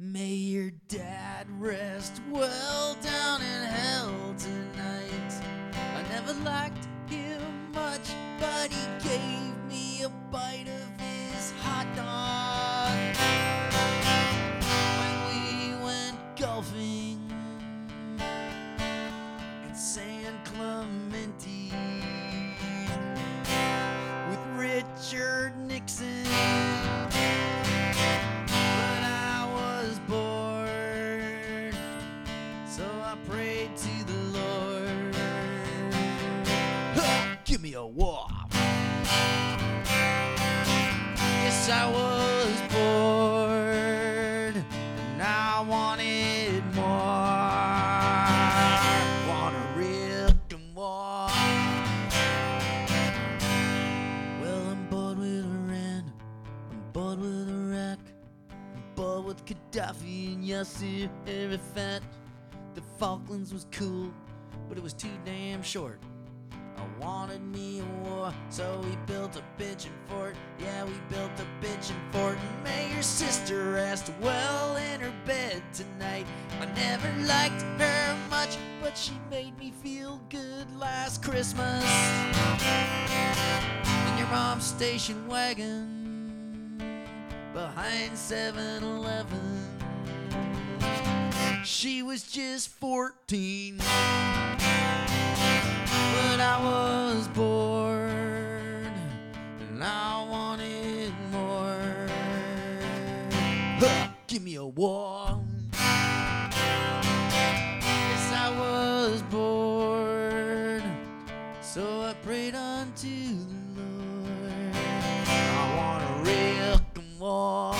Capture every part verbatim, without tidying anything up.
May your dad rest well down in hell tonight. I never liked him much, but he gave me a bite of his hot dog when we went golfing in San Clemente with Richard Nixon. Prayed to the Lord, ha! Give me a whop. Yes, I was bored, and I wanted more. Wanna rip and walk. Well, I'm bored with Iran, I'm bored with Iraq, I'm bored with Gaddafi and Yasser Arafat. The Falklands was cool, but it was too damn short. I wanted me a war, so we built a bitchin' fort. Yeah, we built a bitchin' fort, and may your sister rest well in her bed tonight. I never liked her much, but she made me feel good last Christmas in your mom's station wagon behind seven eleven. She was just fourteen, but I was bored, and I wanted more. Huh, give me a war. Yes, I was bored, so I prayed unto the Lord. I want a real war.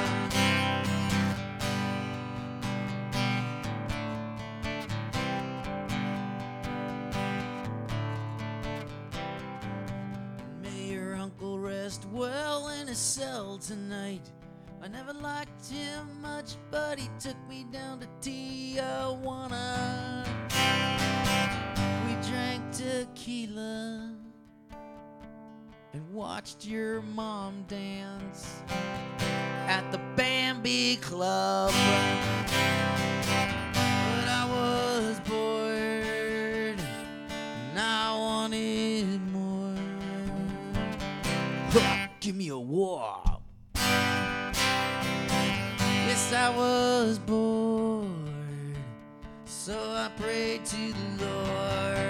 Well in a cell tonight. I never liked him much, but he took me down to Tijuana. We drank tequila and watched your mom dance at the Bambi Club. But I was bored, and I wanted more. Give me a war. Yes, I was bored, so I prayed to the Lord.